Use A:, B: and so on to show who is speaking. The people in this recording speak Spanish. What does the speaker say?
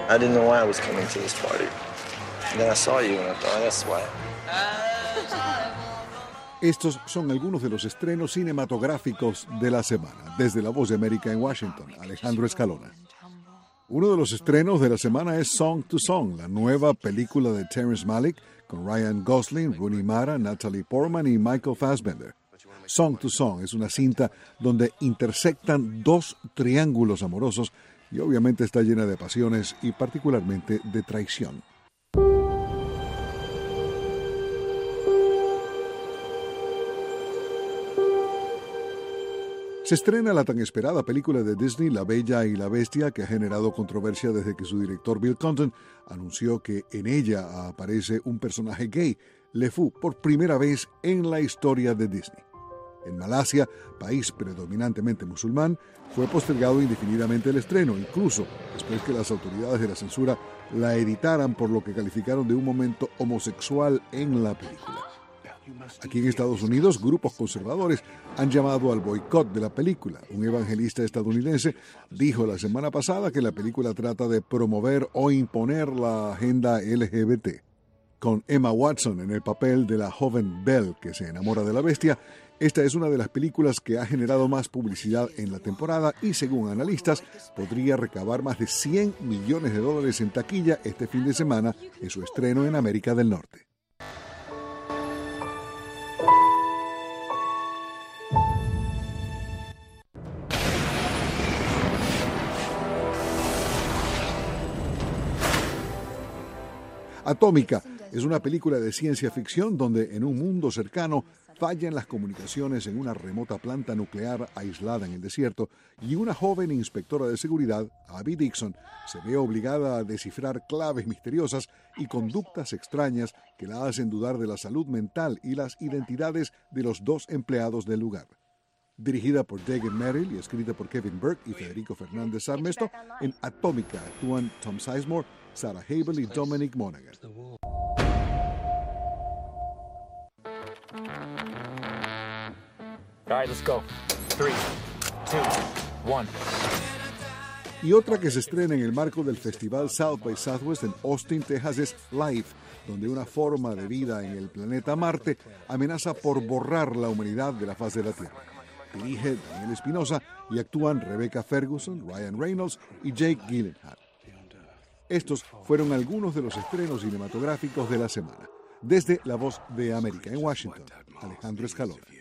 A: I didn't know why I was coming to this party. And then I saw you and I thought, that's why.
B: Estos son algunos de los estrenos cinematográficos de la semana. Desde La Voz de América en Washington, Alejandro Escalona. Uno de los estrenos de la semana es Song to Song, la nueva película de Terrence Malick con Ryan Gosling, Rooney Mara, Natalie Portman y Michael Fassbender. Song to Song es una cinta donde intersectan dos triángulos amorosos y obviamente está llena de pasiones y particularmente de traición. Se estrena la tan esperada película de Disney, La Bella y la Bestia, que ha generado controversia desde que su director Bill Condon anunció que en ella aparece un personaje gay, LeFou, por primera vez en la historia de Disney. En Malasia, país predominantemente musulmán, fue postergado indefinidamente el estreno, incluso después que las autoridades de la censura la editaran por lo que calificaron de un momento homosexual en la película. Aquí en Estados Unidos, grupos conservadores han llamado al boicot de la película. Un evangelista estadounidense dijo la semana pasada que la película trata de promover o imponer la agenda LGBT. Con Emma Watson en el papel de la joven Belle que se enamora de la bestia, esta es una de las películas que ha generado más publicidad en la temporada y, según analistas, podría recabar más de $100 millones en taquilla este fin de semana en su estreno en América del Norte. Atómica es una película de ciencia ficción donde en un mundo cercano fallan las comunicaciones en una remota planta nuclear aislada en el desierto y una joven inspectora de seguridad, Abby Dixon, se ve obligada a descifrar claves misteriosas y conductas extrañas que la hacen dudar de la salud mental y las identidades de los dos empleados del lugar. Dirigida por David Merrill y escrita por Kevin Burke y Federico Fernández Armesto, en Atómica actúan Tom Sizemore, Sarah Habel y Dominic Monaghan.
C: All right, let's go. 3, 2, 1.
B: Y otra que se estrena en el marco del festival South by Southwest en Austin, Texas es Life, donde una forma de vida en el planeta Marte amenaza por borrar la humanidad de la faz de la Tierra. Dirige Daniel Espinosa y actúan Rebecca Ferguson, Ryan Reynolds y Jake Gyllenhaal. Estos fueron algunos de los estrenos cinematográficos de la semana. Desde La Voz de América en Washington, Alejandro Escalona.